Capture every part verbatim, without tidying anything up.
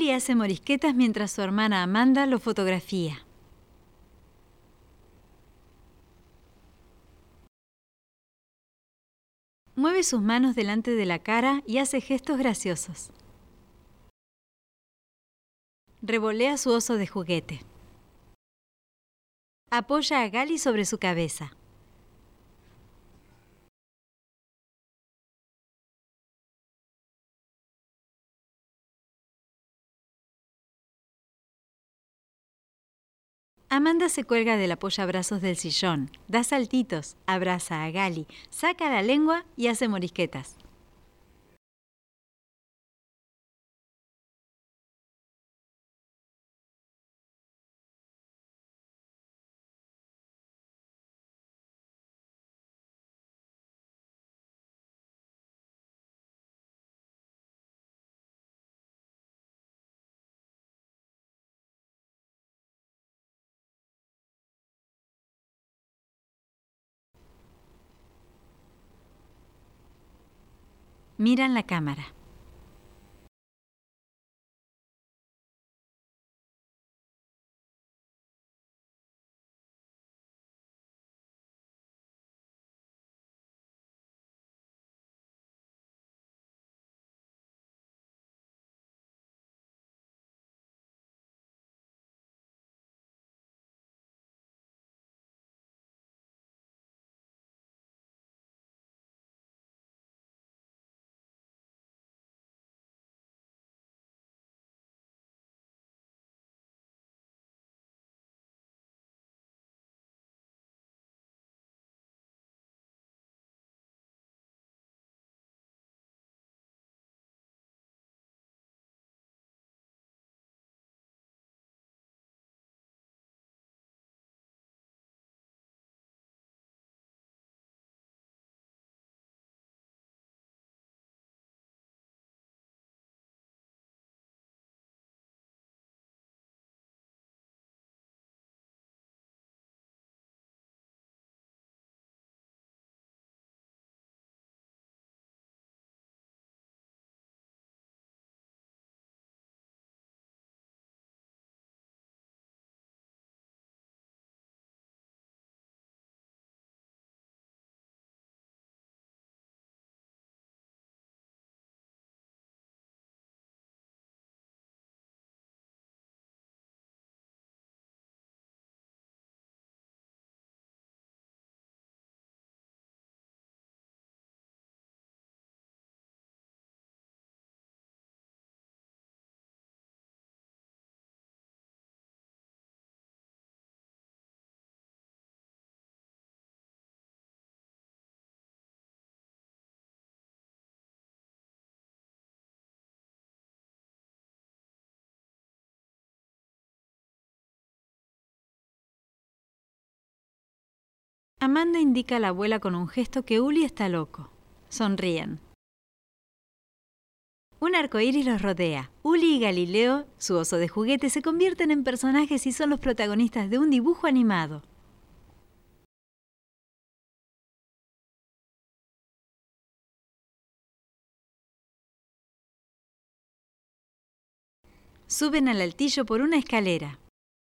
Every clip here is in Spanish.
Uli hace morisquetas mientras su hermana Amanda lo fotografía. Mueve sus manos delante de la cara y hace gestos graciosos. Revolea su oso de juguete. Apoya a Gali sobre su cabeza. Amanda se cuelga del apoyabrazos del sillón, da saltitos, abraza a Gali, saca la lengua y hace morisquetas. Miran la cámara. Amanda indica a la abuela con un gesto que Uli está loco. Sonríen. Un arcoíris los rodea. Uli y Galileo, su oso de juguete, se convierten en personajes y son los protagonistas de un dibujo animado. Suben al altillo por una escalera.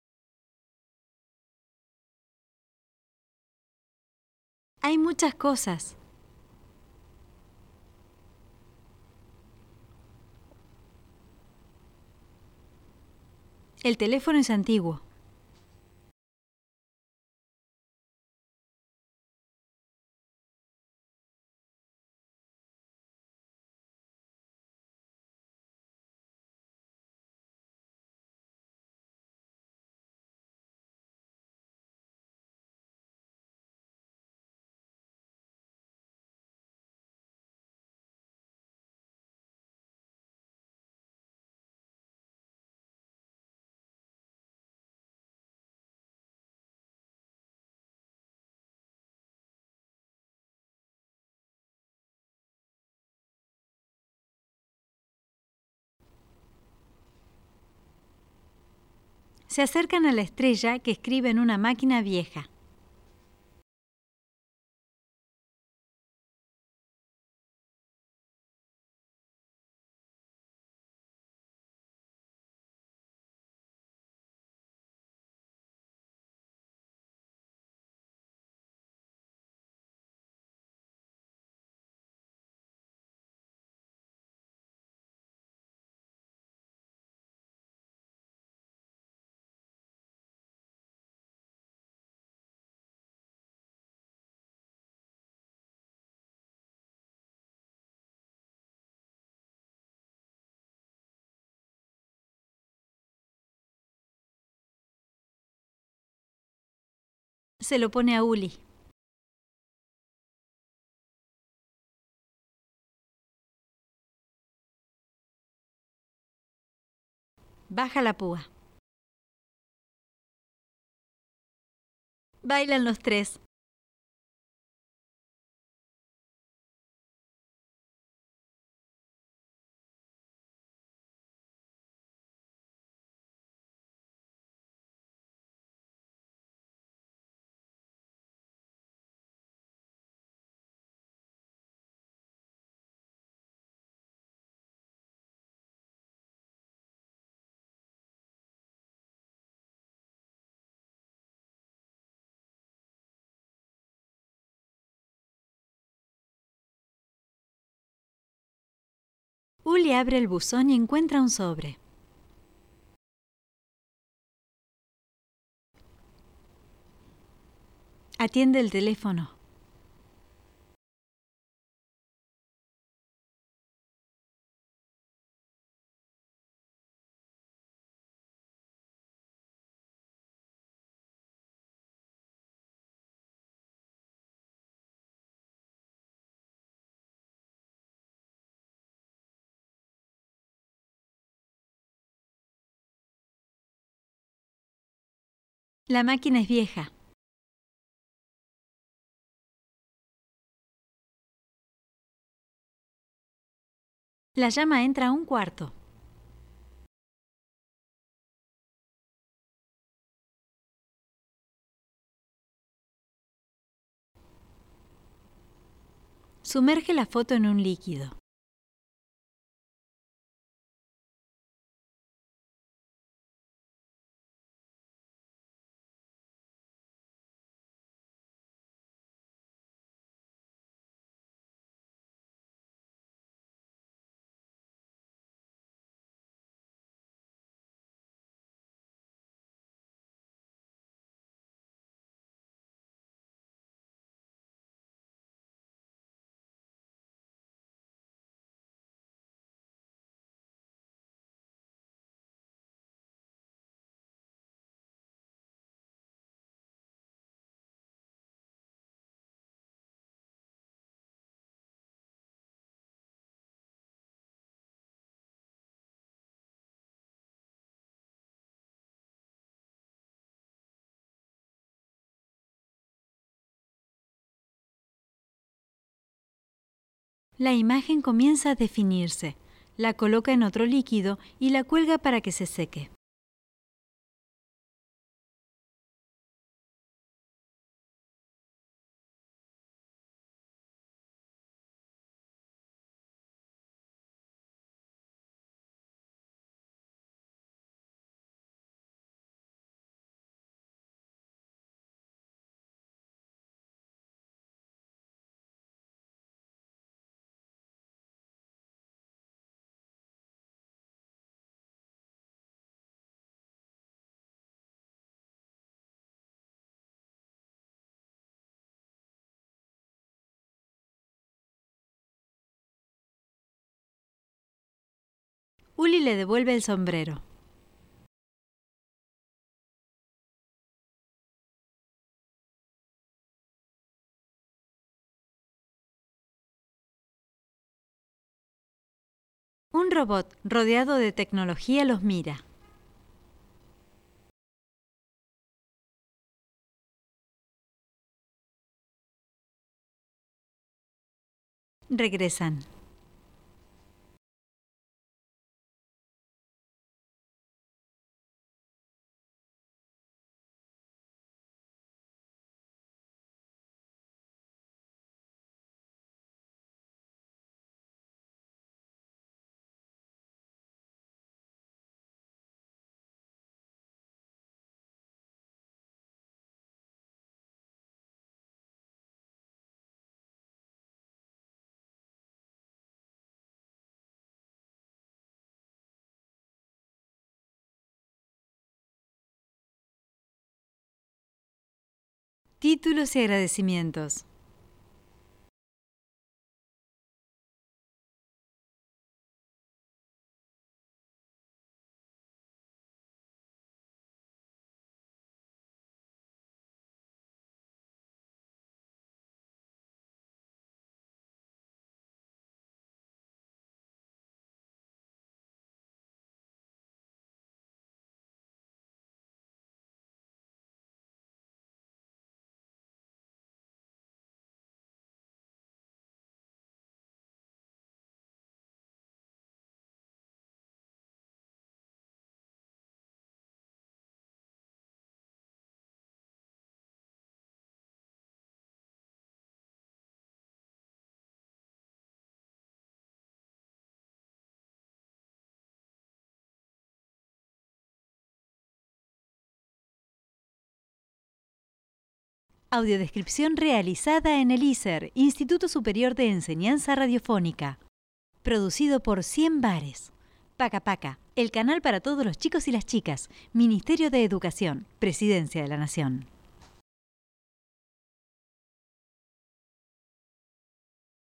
Hay muchas cosas. El teléfono es antiguo. Se acercan a la estrella que escribe en una máquina vieja. Se lo pone a Uli. Baja la púa. Bailan los tres. Uli abre el buzón y encuentra un sobre. Atiende el teléfono. La máquina es vieja. La llama entra a un cuarto. Sumerge la foto en un líquido. La imagen comienza a definirse. La coloca en otro líquido y la cuelga para que se seque. Uli le devuelve el sombrero. Un robot rodeado de tecnología los mira. Regresan. Títulos y agradecimientos. Audiodescripción realizada en el I S E R, Instituto Superior de Enseñanza Radiofónica. Producido por cien Bares. Paca Paca, el canal para todos los chicos y las chicas. Ministerio de Educación, Presidencia de la Nación.